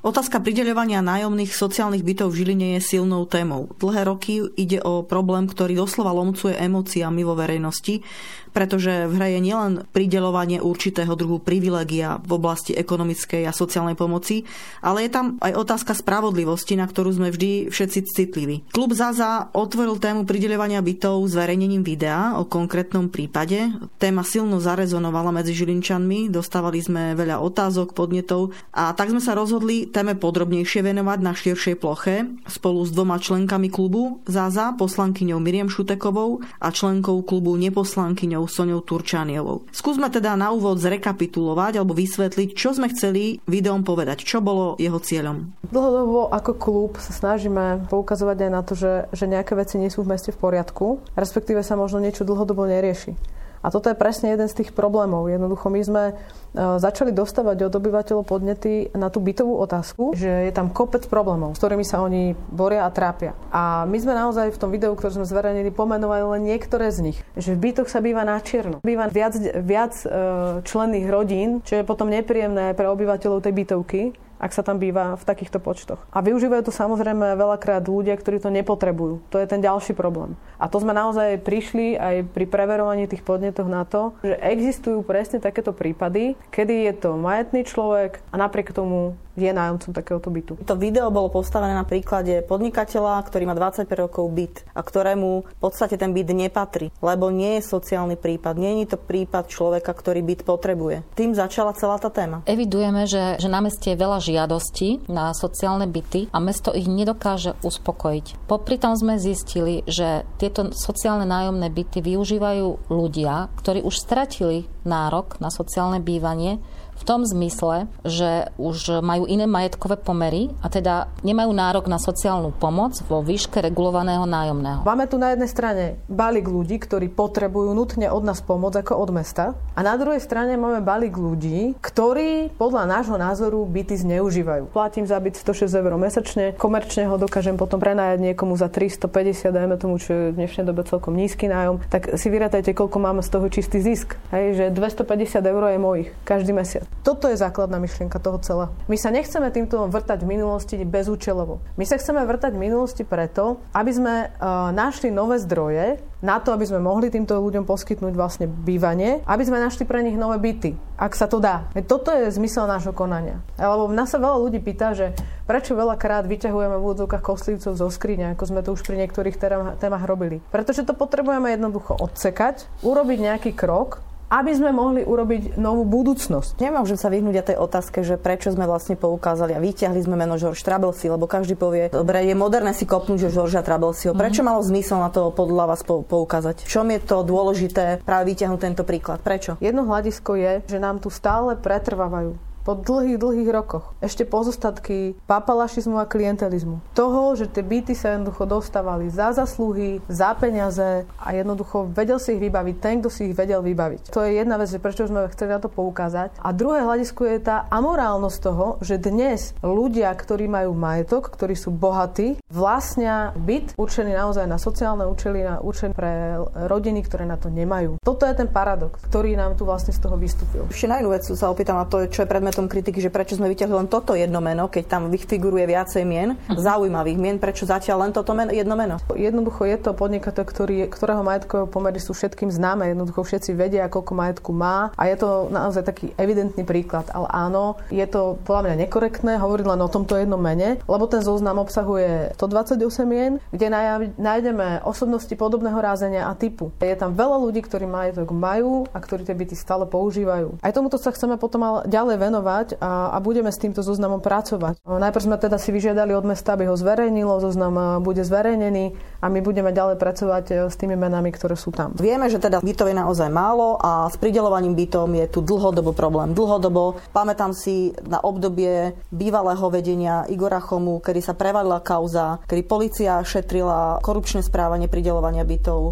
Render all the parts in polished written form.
Otázka prideľovania nájomných sociálnych bytov v Žiline je silnou témou. Dlhé roky ide o problém, ktorý doslova lomcuje emóciami vo verejnosti, pretože v hre je nielen prideľovanie určitého druhu privilégia v oblasti ekonomickej a sociálnej pomoci, ale je tam aj otázka spravodlivosti, na ktorú sme vždy všetci citliví. Klub ZAZA otvoril tému prideľovania bytov zverejnením videa o konkrétnom prípade. Téma silno zarezonovala medzi Žilinčanmi, dostávali sme veľa otázok, podnetov a tak sme sa rozhodli téme podrobnejšie venovať na širšej ploche spolu s 2 členkami klubu ZAZA, poslankyňou Miriam Šutekovou a členkou klubu neposlankyňou Soňou Turčániovou. Skúsme teda na úvod zrekapitulovať alebo vysvetliť, čo sme chceli videom povedať, čo bolo jeho cieľom. Dlhodobo ako klub sa snažíme poukazovať aj na to, že nejaké veci nie sú v meste v poriadku, respektíve sa možno niečo dlhodobo nerieši. A toto je presne jeden z tých problémov. Jednoducho my sme začali dostávať od obyvateľov podnety na tú bytovú otázku, že je tam kopec problémov, s ktorými sa oni boria a trápia. A my sme naozaj v tom videu, ktoré sme zverejnili, pomenovali len niektoré z nich. Že v bytoch sa býva na čierno. Býva viac členných rodín, čo je potom nepríjemné pre obyvateľov tej bytovky, ak sa tam býva v takýchto počtoch. A využívajú to samozrejme veľakrát ľudia, ktorí to nepotrebujú. To je ten ďalší problém. A to sme naozaj prišli aj pri preverovaní tých podnetoch na to, že existujú presne takéto prípady, kedy je to majetný človek a napriek tomu je nájomcom takéhoto bytu. To video bolo postavené na príklade podnikateľa, ktorý má 25 rokov byt a ktorému v podstate ten byt nepatrí, lebo nie je sociálny prípad. Nie je to prípad človeka, ktorý byt potrebuje. Tým začala celá tá téma. Evidujeme, že na meste je veľa žiadostí na sociálne byty a mesto ich nedokáže uspokojiť. Popri tom sme zistili, že tieto sociálne nájomné byty využívajú ľudia, ktorí už stratili nárok na sociálne bývanie v tom zmysle, že už majú iné majetkové pomery a teda nemajú nárok na sociálnu pomoc vo výške regulovaného nájomného. Máme tu na jednej strane balík ľudí, ktorí potrebujú nutne od nás pomoc ako od mesta, a na druhej strane máme balík ľudí, ktorí podľa nášho názoru byty zneužívajú. Platím za byt 106 eur mesačne, komerčne ho dokážem potom prenajať niekomu za 350, dajme tomu, čo je v dnešnej dobe celkom nízky nájom, tak si vyrátajte, koľko máme z toho čistý zisk. Hej, že 250 eur je mojich každý mesiac. Toto je základná myšlienka toho celého. My sa nechceme týmto vrtať v minulosti bezúčelovo. My sa chceme vrtať v minulosti preto, aby sme našli nové zdroje na to, aby sme mohli týmto ľuďom poskytnúť vlastne bývanie, aby sme našli pre nich nové byty, ak sa to dá. Toto je zmysel nášho konania. Lebo nás sa veľa ľudí pýta, že prečo veľakrát vyťahujeme v úvodzovkách koslivcov zo skrine, ako sme to už pri niektorých témach robili. Pretože to potrebujeme jednoducho odsekať, urobiť nejaký krok, aby sme mohli urobiť novú budúcnosť. Nemôžem sa vyhnúť aj tej otázke, že prečo sme vlastne poukázali a vyťahli sme meno Žorž Trabelsi, lebo každý povie, dobre, je moderné si kopnúť Žorža Trabelsiho. Prečo malo zmysel na to podľa vás poukázať? V čom je to dôležité práve vyťahnuť tento príklad? Prečo? Jedno hľadisko je, že nám tu stále pretrvávajú po dlhých rokoch ešte pozostatky papalašizmu a klientelizmu. Toho, že tie byty sa jednoducho dostávali za zasluhy, za peniaze a jednoducho vedel si ich vybaviť ten, kto si ich vedel vybaviť. To je jedna vec, že prečo sme chceli na to poukázať. A druhé hľadisko je tá amorálnosť toho, že dnes ľudia, ktorí majú majetok, ktorí sú bohatí, vlastnia byt určený naozaj na sociálne účely, na určený pre rodiny, ktoré na to nemajú. Toto je ten paradox, ktorý nám tu vlastne z toho vystúpil. Ešte na jednu vec sa opýtam, a to je, čo je predmet kritiky, že prečo sme vyťahli len toto jedno meno, keď tam figuruje viacej mien, zaujímavých mien, prečo zatiaľ len toto jedno meno? Jednoducho je to podnikateľ, ktorého majetkové pomery sú všetkým známe, jednoducho všetci vedia, koľko majetku má a je to naozaj taký evidentný príklad. Ale áno, je to podľa mňa nekorektné hovoriť len o tomto jednom mene, lebo ten zoznam obsahuje 128 mien, kde nájdeme osobnosti podobného rázenia a typu. Je tam veľa ľudí, ktorí majetok majú a ktorí tie byty stále používajú. Aj tomuto sa chceme potom ďalej venovať a budeme s týmto zoznamom pracovať. Najprv sme teda si vyžiadali od mesta, aby ho zverejnilo, zoznam bude zverejnený a my budeme ďalej pracovať s tými menami, ktoré sú tam. Vieme, že teda bytov je naozaj málo a s prideľovaním bytom je tu dlhodobo problém. Dlhodobo, pamätám si na obdobie bývalého vedenia Igora Chomu, kedy sa prevalila kauza, kedy polícia šetrila korupčné správanie prideľovania bytov.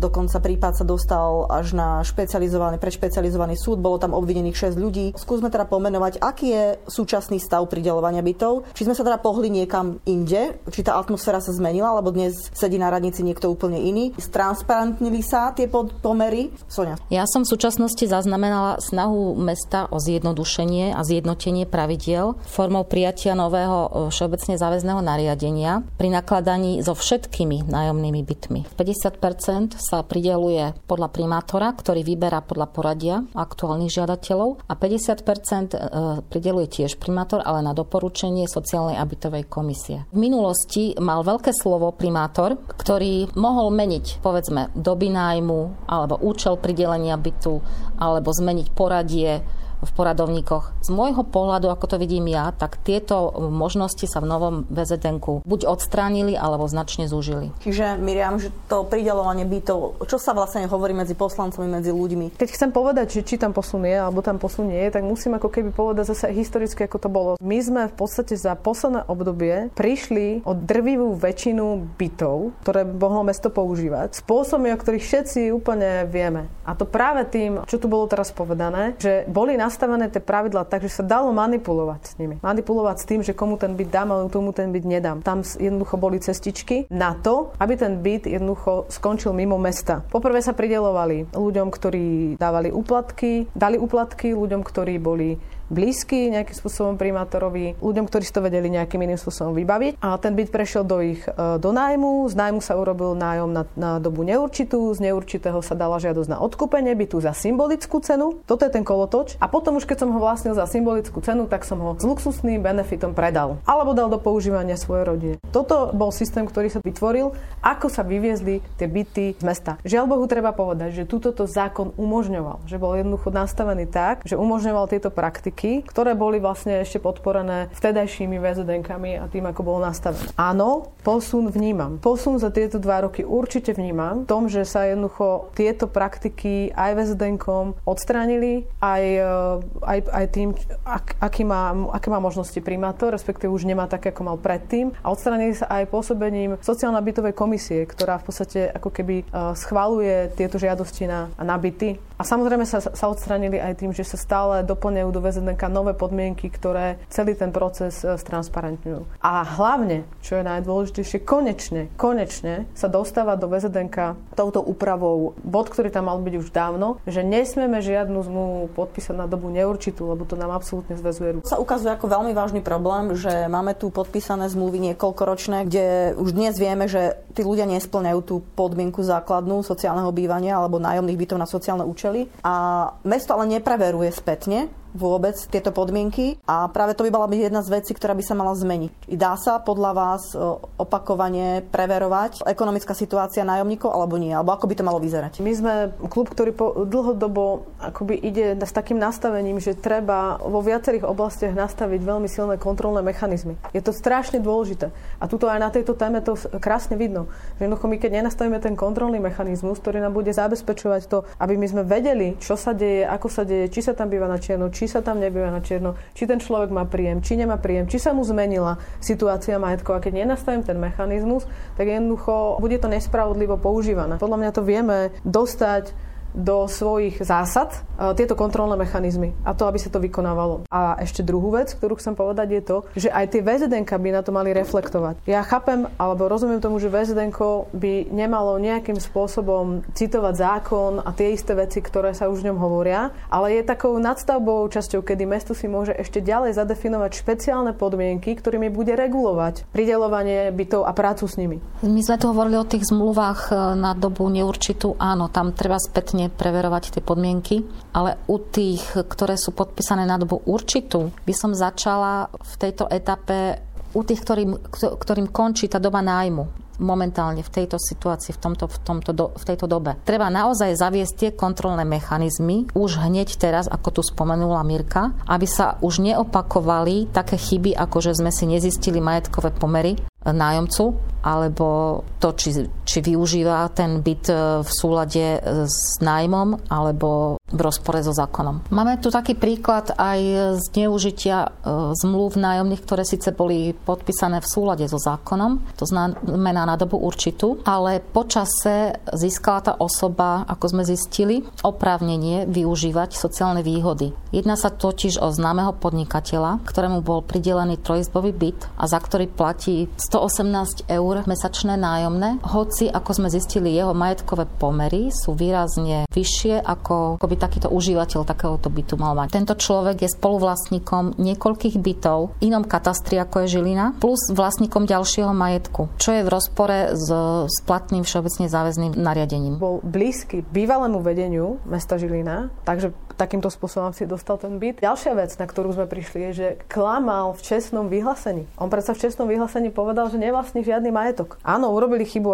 Dokonca prípad sa dostal až na predšpecializovaný súd, bolo tam obvinených 6 ľudí. Skúsme teda pomenovať, aký je súčasný stav prideľovania bytov. Či sme sa teda pohli niekam inde, či tá atmosféra sa zmenila, alebo dnes sedí na radnici niekto úplne iný. Stransparentnili sa tie pomery? Soňa. Ja som v súčasnosti zaznamenala snahu mesta o zjednodušenie a zjednotenie pravidiel formou prijatia nového všeobecne záväzného nariadenia pri nakladaní so všetkými nájomnými bytmi. 50% sa prideľuje podľa primátora, ktorý vyberá podľa poradia aktuálnych žiadateľov, a 50% prideľuje tiež primátor, ale na doporučenie sociálnej a bytovej komisie. V minulosti mal veľké slovo primátor, ktorý mohol meniť, povedzme, doby nájmu alebo účel pridelenia bytu alebo zmeniť poradie v poradovníkoch. Z môjho pohľadu, ako to vidím ja, tak tieto možnosti sa v novom VZN-ku buď odstránili, alebo značne zúžili. Čiže, Miriam, že to prideľovanie bytov, čo sa vlastne hovorí medzi poslancami, medzi ľuďmi? Keď chcem povedať, že či tam posun je, alebo tam posun nie je, tak musím ako keby povedať zase historicky, ako to bolo. My sme v podstate za posledné obdobie prišli o drvivú väčšinu bytov, ktoré mohlo mesto používať, spôsobmi, o ktorých všetci úplne vieme. A to práve tým, čo tu bolo teraz povedané, že boli nastavené tie pravidlá tak, že sa dalo manipulovať s nimi. Manipulovať s tým, že komu ten byt dám, ale tomu ten byt nedám. Tam jednoducho boli cestičky na to, aby ten byt jednoducho skončil mimo mesta. Poprvé sa prideľovali ľuďom, ktorí dali úplatky, ľuďom, ktorí boli blízky nejakým spôsobom primátorovi, ľuďom, ktorí si to vedeli nejakým iným spôsobom vybaviť. A ten byt prešiel do nájmu, z nájmu sa urobil nájom na dobu neurčitú, z neurčitého sa dala žiadosť na odkúpenie bytu za symbolickú cenu. Toto je ten kolotoč. A potom už keď som ho vlastnil za symbolickú cenu, tak som ho s luxusným benefitom predal. Alebo dal do používania svojej rodine. Toto bol systém, ktorý sa vytvoril, ako sa vyviezli tie byty z mesta. Žiaľ Bohu, treba povedať, že túto zákon umožňoval, že bol jednoducho nastavený tak, že umožňoval tieto praktiky, ktoré boli vlastne ešte podporené vtedajšími VZN-kami a tým, ako bolo nastavené. Áno, posun vnímam. Posun za tieto 2 roky určite vnímam v tom, že sa jednoducho tieto praktiky aj VZN-kom odstránili, aj tým, aké má možnosti primátor, respektíve už nemá také, ako mal predtým. A odstránili sa aj pôsobením sociálno-bytovej komisie, ktorá v podstate ako keby schvaľuje tieto žiadosti na byty. A samozrejme sa odstránili aj tým, že sa stále doplňajú do VZN-ka nové podmienky, ktoré celý ten proces stransparentňujú. A hlavne, čo je najdôležitejšie, konečne sa dostáva do VZN-ka touto úpravou bod, ktorý tam mal byť už dávno, že nesmieme žiadnu zmluvu podpísať na dobu neurčitú, lebo to nám absolútne zväzuje ruku. Sa ukazuje ako veľmi vážny problém, že máme tu podpísané zmluvy niekoľkoročné, kde už dnes vieme, že tí ľudia nespĺňajú tú podmienku základnú sociálneho bývania alebo nájomných bytov na sociálne účely. A mesto ale nepreveruje spätne vôbec tieto podmienky a práve to by mala byť jedna z vecí, ktorá by sa mala zmeniť. Dá sa podľa vás opakovane preverovať ekonomická situácia nájomníkov alebo nie? Alebo ako by to malo vyzerať? My sme klub, ktorý dlhodobo akoby ide s takým nastavením, že treba vo viacerých oblastiach nastaviť veľmi silné kontrolné mechanizmy. Je to strašne dôležité. A tuto aj na tejto téme to krásne vidno. Že jednoducho my keď nenastavíme ten kontrolný mechanizmus, ktorý nám bude zabezpečovať to, aby my sme vedeli, čo sa deje, ako sa deje, či sa tam býva na čierno, či sa tam nebýva na čierno, či ten človek má príjem, či nemá príjem, či sa mu zmenila situácia majetková. Keď nenastavím ten mechanizmus, tak jednoducho bude to nespravodlivo používané. Podľa mňa to vieme dostať do svojich zásad tieto kontrolné mechanizmy a to, aby sa to vykonávalo. A ešte druhú vec, ktorú chcem povedať, je to, že aj tie VZN-ka by na to mali reflektovať. Ja chápem, alebo rozumiem tomu, že VZN-ko by nemalo nejakým spôsobom citovať zákon a tie isté veci, ktoré sa už v ňom hovoria, ale je takou nadstavbou časťou, kedy mesto si môže ešte ďalej zadefinovať špeciálne podmienky, ktorými bude regulovať prideľovanie bytov a prácu s nimi. My sme tu hovorili o tých zmluvách na dobu neurčitú. Áno, tam treba spätne preverovať tie podmienky, ale u tých, ktoré sú podpísané na dobu určitú, by som začala v tejto etape u tých, ktorým končí tá doba nájmu momentálne v tejto situácii, v tejto dobe. Treba naozaj zaviesť tie kontrolné mechanizmy už hneď teraz, ako tu spomenula Mirka, aby sa už neopakovali také chyby, ako že sme si nezistili majetkové pomery nájomcu alebo to, či využíva ten byt v súlade s nájmom alebo v rozpore so zákonom. Máme tu taký príklad aj zneužitia zmluv nájomných, ktoré síce boli podpísané v súlade so zákonom, to znamená na dobu určitú, ale po čase získala tá osoba, ako sme zistili, oprávnenie využívať sociálne výhody. Jedná sa totiž o známeho podnikateľa, ktorému bol pridelený trojizbový byt a za ktorý platí 118 eur mesačné nájomné, hoci, ako sme zistili, jeho majetkové pomery sú výrazne vyššie, ako by takýto užívateľ takéhoto bytu mal mať. Tento človek je spoluvlastníkom niekoľkých bytov v inom katastri, ako je Žilina, plus vlastníkom ďalšieho majetku, čo je v rozpore s platným všeobecne záväzným nariadením. Bol blízky bývalému vedeniu mesta Žilina, takže takýmto spôsobom si dostal ten byt. Ďalšia vec, na ktorú sme prišli, je, že klamal v čestnom vyhlásení. On predsa v čestnom vyhlásení povedal, že nevlastní žiadny majetok. Áno, urobili chybu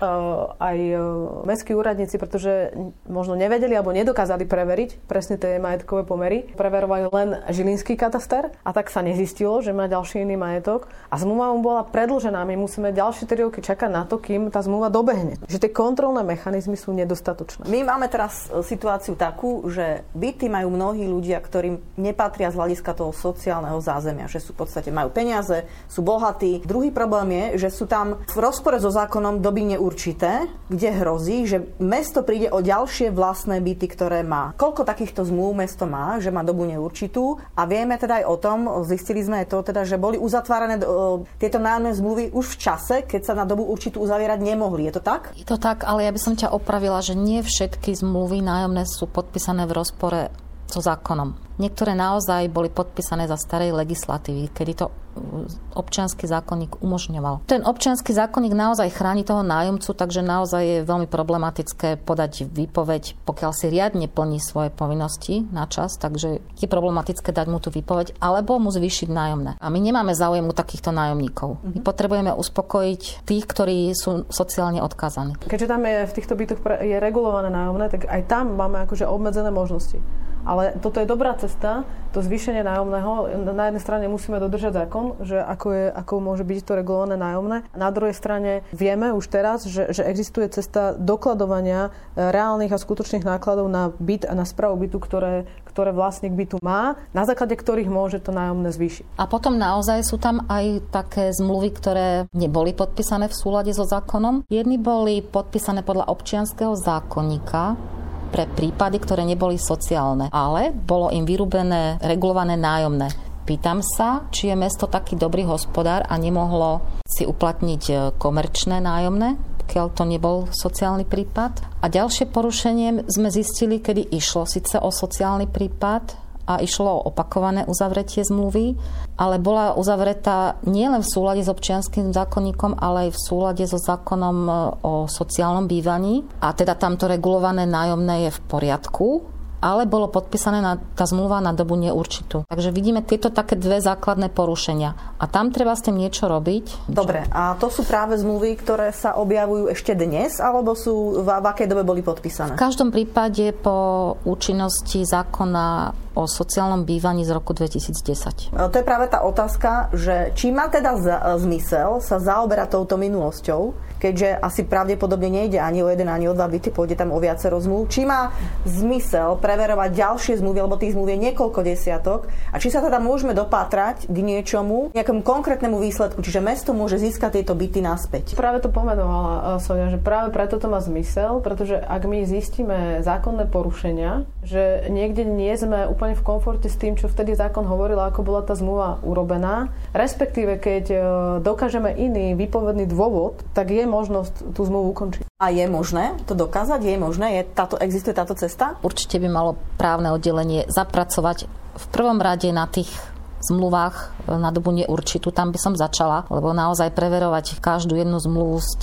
aj mestskí úradníci, pretože možno nevedeli alebo nedokázali preveriť presne tie majetkové pomery. Preverovali len žilinský kataster a tak sa nezistilo, že má ďalší iný majetok a zmluva mu bola predĺžená. My musíme ďalšie 3 roky čakať na to, kým tá zmluva dobehne. Že tie kontrolné mechanizmy sú nedostatočné. My máme teraz situáciu takú, že byty majú mnohí ľudia, ktorým nepatria z hľadiska toho sociálneho zázemia, že sú v podstate majú peniaze, sú bohatí. Druhý problém je, že sú tam v rozpore so zákonom doby neurčité, kde hrozí, že mesto príde o ďalšie vlastné byty, ktoré má. Koľko takýchto zmluv mesto má, že má dobu neurčitú a vieme teda aj o tom, zistili sme aj to teda, že boli uzatvárané tieto nájomné zmluvy už v čase, keď sa na dobu určitú uzavierať nemohli. Je to tak? Je to tak, ale ja by som ťa opravila, že nie všetky zmluvy nájomné sú podpísané v rozpore so zákonom. Niektoré naozaj boli podpísané za starej legislatívy, kedy to občiansky zákonník umožňoval. Ten občiansky zákonník naozaj chráni toho nájomcu, takže naozaj je veľmi problematické podať výpoveď, pokiaľ si riadne plní svoje povinnosti na čas, takže je problematické dať mu tú výpoveď alebo mu zvýšiť nájomné. A my nemáme záujem u takýchto nájomníkov. My potrebujeme uspokojiť tých, ktorí sú sociálne odkázaní. Keďže tam je v týchto bytoch je regulované nájomné, tak aj tam máme akože obmedzené možnosti. Ale toto je dobrá cesta, to zvýšenie nájomného. Na jednej strane musíme dodržať zákon, že ako môže byť to regulované nájomné. A na druhej strane vieme už teraz, že existuje cesta dokladovania reálnych a skutočných nákladov na byt a na správu bytu, ktoré vlastník bytu má, na základe ktorých môže to nájomné zvýšiť. A potom naozaj sú tam aj také zmluvy, ktoré neboli podpísané v súlade so zákonom. Jedni boli podpísané podľa občianskeho zákonníka, pre prípady, ktoré neboli sociálne, ale bolo im vyrúbené regulované nájomné. Pýtam sa, či je mesto taký dobrý hospodár a nemohlo si uplatniť komerčné nájomné, pokiaľ to nebol sociálny prípad. A ďalšie porušenie sme zistili, kedy išlo síce o sociálny prípad a išlo o opakované uzavretie zmluvy, ale bola uzavretá nielen v súlade s občianskym zákonníkom, ale aj v súlade so zákonom o sociálnom bývaní. A teda tamto regulované nájomné je v poriadku, ale bolo podpísané tá zmluva na dobu neurčitú. Takže vidíme tieto také dve základné porušenia. A tam treba s tým niečo robiť. Dobre, a to sú práve zmluvy, ktoré sa objavujú ešte dnes, alebo sú v akej dobe boli podpísané? V každom prípade po účinnosti zákona o sociálnom bývaní z roku 2010. To je práve tá otázka, že či má teda zmysel sa zaoberať touto minulosťou, keďže asi pravdepodobne nejde ani o jeden, ani o dva byty, pôjde tam o viacero zmluv. Či má zmysel preverovať ďalšie zmluvy, lebo tých zmluv je niekoľko desiatok, a či sa teda môžeme dopátrať k niečomu, nejakému konkrétnemu výsledku, čiže mesto môže získať tieto byty naspäť. Práve to pomenovala Sonia, že práve preto to má zmysel, pretože ak my zistíme zákonné porušenia, že niekde nie sme úplne v komforte s tým, čo vtedy zákon hovoril, ako bola tá zmluva urobená, respektíve keď dokážeme iný výpovedný dôvod, tak je možnosť tú zmluvu ukončiť. A je možné to dokázať? Je možné? Existuje táto cesta? Určite by malo právne oddelenie zapracovať v prvom rade na tých zmluvách na dobu neurčitú. Tam by som začala, lebo naozaj preverovať každú jednu zmluvu z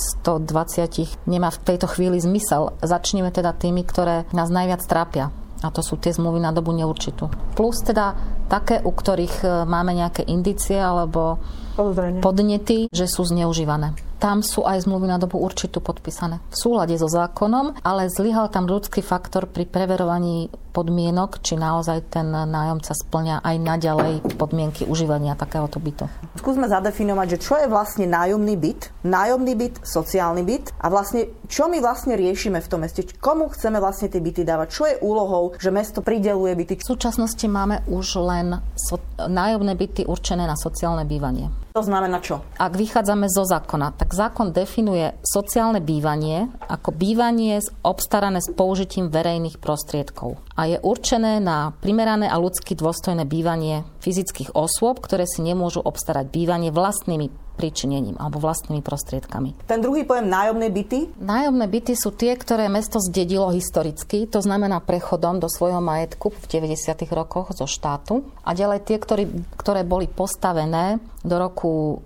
1120 nemá v tejto chvíli zmysel. Začneme teda tými, ktoré nás najviac trápia. A to sú tie zmluvy na dobu neurčitú. Plus teda také, u ktorých máme nejaké indície alebo podnety, že sú zneužívané. Tam sú aj zmluvy na dobu určitú podpísané v súlade so zákonom, ale zlyhal tam ľudský faktor pri preverovaní podmienok, či naozaj ten nájomca spĺňa aj naďalej podmienky užívania takéhoto bytu. Skúsme zadefinovať, že čo je vlastne nájomný byt, sociálny byt a vlastne čo my vlastne riešime v tom meste, komu chceme vlastne tie byty dávať, čo je úlohou, že mesto prideľuje byty. V súčasnosti máme už len nájomné byty určené na sociálne bývanie. To znamená čo? Ak vychádzame zo zákona, tak zákon definuje sociálne bývanie ako bývanie obstarané s použitím verejných prostriedkov a je určené na primerané a ľudsky dôstojné bývanie fyzických osôb, ktoré si nemôžu obstarať bývanie vlastnými pričinením alebo vlastnými prostriedkami. Ten druhý pojem nájomné byty? Nájomné byty sú tie, ktoré mesto zdedilo historicky, to znamená prechodom do svojho majetku v 90. rokoch zo štátu a ďalej tie, ktoré boli postavené do roku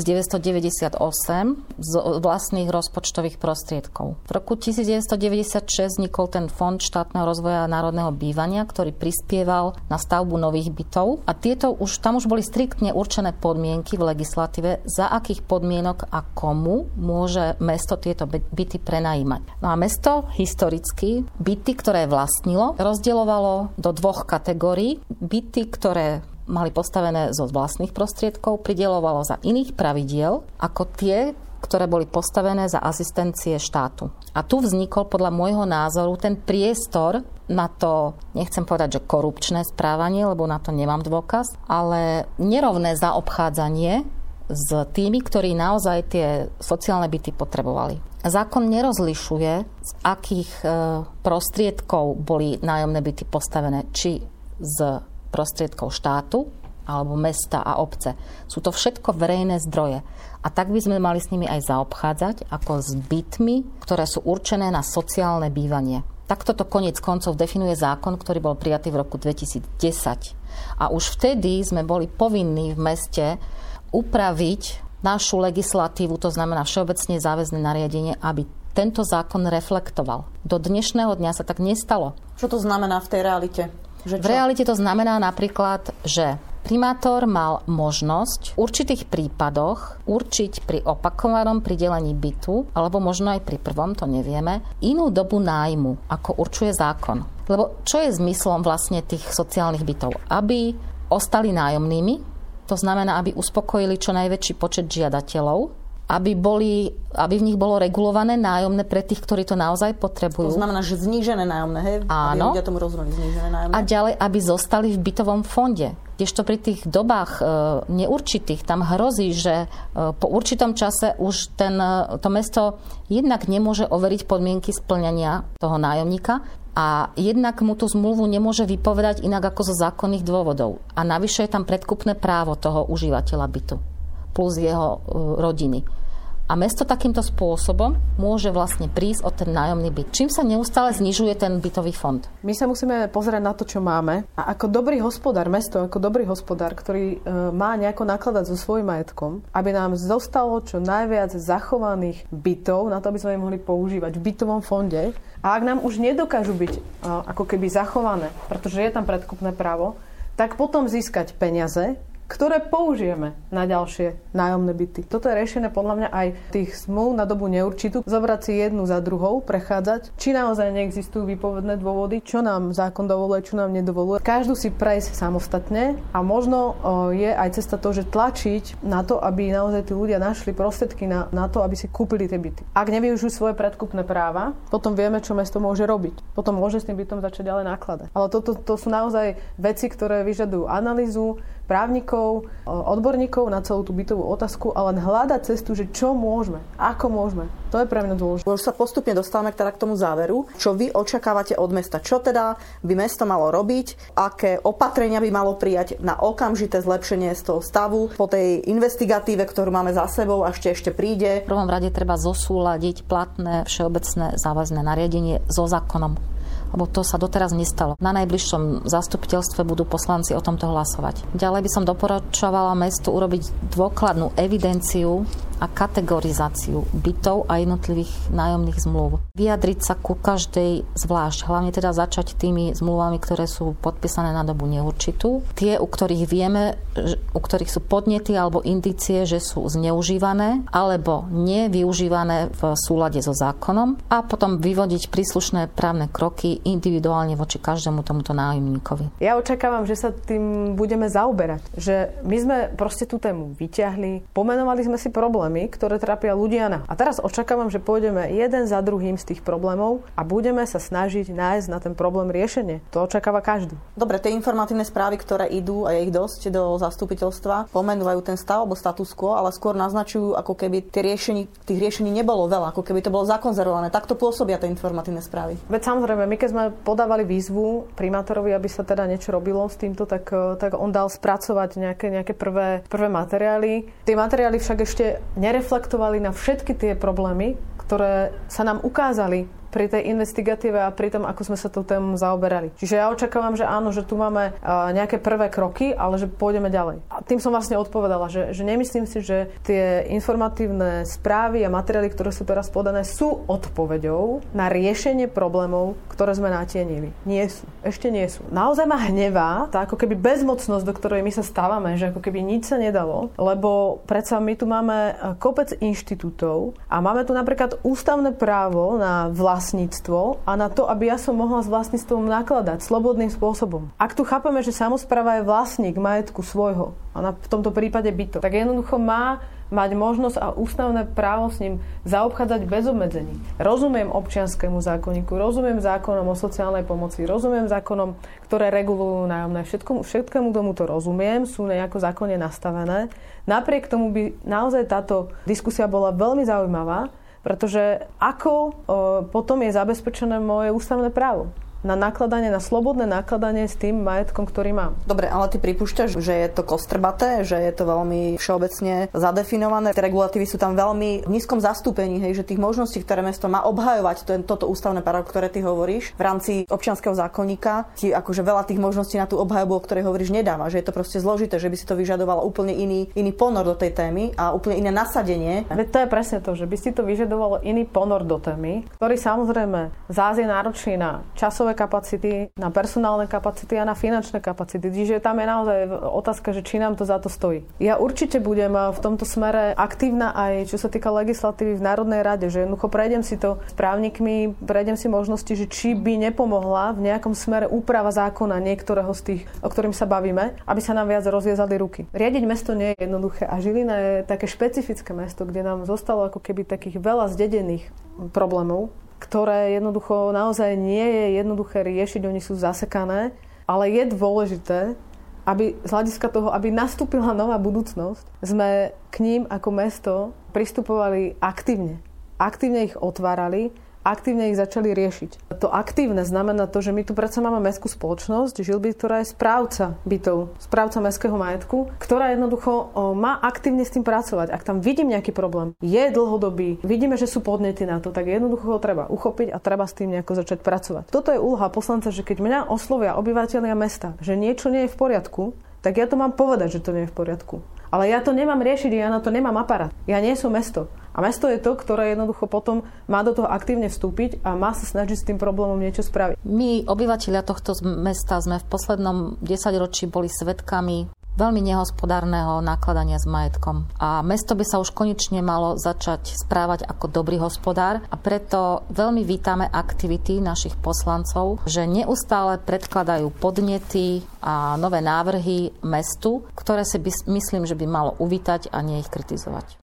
1998 z vlastných rozpočtových prostriedkov. V roku 1996 vznikol ten Fond štátneho rozvoja národného bývania, ktorý prispieval na stavbu nových bytov a tam už boli striktne určené podmienky v legislatíve, za akých podmienok a komu môže mesto tieto byty prenajímať. No a mesto historicky byty, ktoré vlastnilo, rozdielovalo do dvoch kategórií. Byty, ktoré mali postavené zo vlastných prostriedkov, prideľovalo za iných pravidiel ako tie, ktoré boli postavené za asistencie štátu. A tu vznikol podľa môjho názoru ten priestor na to, nechcem povedať, že korupčné správanie, lebo na to nemám dôkaz, ale nerovné zaobchádzanie s tými, ktorí naozaj tie sociálne byty potrebovali. Zákon nerozlišuje, z akých prostriedkov boli nájomné byty postavené, či z prostriedkov štátu, alebo mesta a obce. Sú to všetko verejné zdroje. A tak by sme mali s nimi aj zaobchádzať, ako s bytmi, ktoré sú určené na sociálne bývanie. Takto to koniec koncov definuje zákon, ktorý bol prijatý v roku 2010. A už vtedy sme boli povinní v meste upraviť našu legislatívu, to znamená všeobecne záväzné nariadenie, aby tento zákon reflektoval. Do dnešného dňa sa tak nestalo. Čo to znamená v tej realite? V realite to znamená napríklad, že primátor mal možnosť v určitých prípadoch určiť pri opakovanom pridelení bytu, alebo možno aj pri prvom, to nevieme, inú dobu nájmu, ako určuje zákon. Lebo čo je zmyslom vlastne tých sociálnych bytov? Aby ostali nájomnými, to znamená, aby uspokojili čo najväčší počet žiadateľov, aby v nich bolo regulované nájomné pre tých, ktorí to naozaj potrebujú. To znamená, že znížené nájomné, hej? Áno. Aby ľudia tomu rozumeli, znížené nájomné. A ďalej, aby zostali v bytovom fonde. Kdežto pri tých dobách neurčitých tam hrozí, že po určitom čase už to mesto jednak nemôže overiť podmienky spĺňania toho nájomníka a jednak mu tú zmluvu nemôže vypovedať inak ako zo zákonných dôvodov. A navyše je tam predkupné právo toho užívateľa bytu plus jeho rodiny. A mesto takýmto spôsobom môže vlastne prísť o ten nájomný byt. Čím sa neustále znižuje ten bytový fond? My sa musíme pozerať na to, čo máme. A ako dobrý hospodár, mesto ako dobrý hospodár, ktorý má nejako nakladať so svojím majetkom, aby nám zostalo čo najviac zachovaných bytov, na to, aby sme ich mohli používať v bytovom fonde. A ak nám už nedokážu byť ako keby zachované, pretože je tam predkupné právo, tak potom získať peniaze, ktoré použijeme na ďalšie nájomné byty. Toto je riešené podľa mňa aj tých zmluv na dobu neurčitú. Zobrať si jednu za druhou, prechádzať, či naozaj neexistujú výpovedné dôvody, čo nám zákon dovoluje, čo nám nedovoluje. Každú si prejsť samostatne a možno je aj cesta to, že tlačiť na to, aby naozaj tí ľudia našli prostriedky na to, aby si kúpili tie byty. Ak nevyužijú svoje predkupné práva, potom vieme, čo mesto môže robiť. Potom môže s tým bytom začať ďalej nakladať. Ale to sú naozaj veci, ktoré vyžadujú analýzu právnikov, odborníkov na celú tú bytovú otázku, ale hľadať cestu, že čo môžeme, ako môžeme. To je pre mňa dôležité. Už sa postupne dostávame teda k tomu záveru. Čo vy očakávate od mesta? Čo teda by mesto malo robiť? Aké opatrenia by malo prijať na okamžité zlepšenie z toho stavu? Po tej investigatíve, ktorú máme za sebou, a ešte príde. V prvom rade treba zosúladiť platné všeobecné záväzné nariadenie so zákonom. Lebo to sa doteraz nestalo. Na najbližšom zastupiteľstve budú poslanci o tomto hlasovať. Ďalej by som doporučovala mestu urobiť dôkladnú evidenciu a kategorizáciu bytov a jednotlivých nájomných zmluv. Vyjadriť sa ku každej zvlášť, hlavne teda začať tými zmluvami, ktoré sú podpísané na dobu neurčitú. Tie, u ktorých vieme, u ktorých sú podnety alebo indície, že sú zneužívané alebo nevyužívané v súlade so zákonom a potom vyvodiť príslušné právne kroky individuálne voči každému tomuto nájomníkovi. Ja očakávam, že sa tým budeme zaoberať. Že my sme proste tú tému vyťahli, pomenovali sme si problémy, ktoré trápia ľudia. A teraz očakávam, že pôjdeme jeden za druhým z tých problémov a budeme sa snažiť nájsť na ten problém riešenie. To očakáva každý. Dobre, tie informatívne správy, ktoré idú, a je ich dosť, do zastupiteľstva, pomenúvajú ten stav alebo status quo, ale skôr naznačujú, ako keby tých riešení nebolo veľa, ako keby to bolo zakonzervované. Takto pôsobia tie informatívne správy. Veď samozrejme, my keď sme podávali výzvu primátorovi, aby sa teda niečo robilo s týmto, tak on dal spracovať nejaké prvé materiály. Tie materiály však ešte nereflektovali na všetky tie problémy, ktoré sa nám ukázali pri tej investigatíve a pri tom, ako sme sa tou tému zaoberali. Čiže ja očakávam, že áno, že tu máme nejaké prvé kroky, ale že pôjdeme ďalej. A tým som vlastne odpovedala, že nemyslím si, že tie informatívne správy a materiály, ktoré sú teraz podané, sú odpoveďou na riešenie problémov, ktoré sme natienili. Nie sú. Ešte nie sú. Naozaj ma hnevá tá ako keby bezmocnosť, do ktorej my sa stávame, že ako keby nič sa nedalo, lebo predsa my tu máme kopec inštitútov a máme tu napríklad ústavné právo na vlastníctvo a na to, aby ja som mohla s vlastníctvom nakladať slobodným spôsobom. Ak tu chápeme, že samospráva je vlastník majetku svojho, a v tomto prípade bytov, tak jednoducho má mať možnosť a ústavné právo s ním zaobchádzať bez obmedzení. Rozumiem občianskému zákonníku, rozumiem zákonom o sociálnej pomoci, rozumiem zákonom, ktoré regulujú nájomné. Všetkému tomuto rozumiem, sú nejako zákonne nastavené. Napriek tomu by naozaj táto diskusia bola veľmi zaujímavá, pretože ako potom je zabezpečené moje ústavné právo na nakladanie, na slobodné nakladanie s tým majetkom, ktorý mám. Dobre, ale ty pripúšťaš, že je to kostrbaté, že je to veľmi všeobecne zadefinované. Tie regulatívy sú tam veľmi v nízkom zastúpení, hej, že tých možností, ktoré mesto má obhajovať toto ústavné právo, ktoré ty hovoríš, v rámci občianskeho zákonníka, ti akože veľa tých možností na tú obhajobu, o ktorej hovoríš, nedáva, že je to proste zložité, že by si to vyžadovalo úplne iný ponor do tej témy a úplne iné nasadenie. Veď to je presne to, že by si to vyžadovalo iný ponor do témy, ktorý samozrejme zás je náročný na časové kapacity, na personálne kapacity a na finančné kapacity. Čiže tam je naozaj otázka, že či nám to za to stojí. Ja určite budem v tomto smere aktívna aj čo sa týka legislatívy v Národnej rade, že jednoducho prejdem si to s právnikmi, prejdem si možnosti, že či by nepomohla v nejakom smere úprava zákona niektorého z tých, o ktorým sa bavíme, aby sa nám viac rozviazali ruky. Riadiť mesto nie je jednoduché a Žilina je také špecifické mesto, kde nám zostalo ako keby takých veľa zdedených problémov, ktoré jednoducho naozaj nie je jednoduché riešiť, oni sú zasekané, ale je dôležité, aby z hľadiska toho, aby nastúpila nová budúcnosť, sme k ním ako mesto pristupovali aktívne. Aktívne ich otvárali, aktívne ich začali riešiť. To aktívne znamená to, že my tu predsa máme mestskú spoločnosť, Žilby, ktorá je správca bytov, správca mestského majetku, ktorá jednoducho má aktívne s tým pracovať. Ak tam vidím nejaký problém, je dlhodobý, vidíme, že sú podnety na to, tak jednoducho ho treba uchopiť a treba s tým nejako začať pracovať. Toto je úloha poslanca, že keď mňa oslovia obyvatelia mesta, že niečo nie je v poriadku, tak ja to mám povedať, že to nie je v poriadku. Ale ja to nemám riešiť, ja na to nemám aparát. Ja nie som mesto. A mesto je to, ktoré jednoducho potom má do toho aktívne vstúpiť a má sa snažiť s tým problémom niečo spraviť. My, obyvatelia tohto mesta, sme v poslednom 10-ročí boli svedkami veľmi nehospodárneho nakladania s majetkom. A mesto by sa už konečne malo začať správať ako dobrý hospodár a preto veľmi vítame aktivity našich poslancov, že neustále predkladajú podnety a nové návrhy mestu, ktoré si myslím, že by malo uvítať a nie ich kritizovať.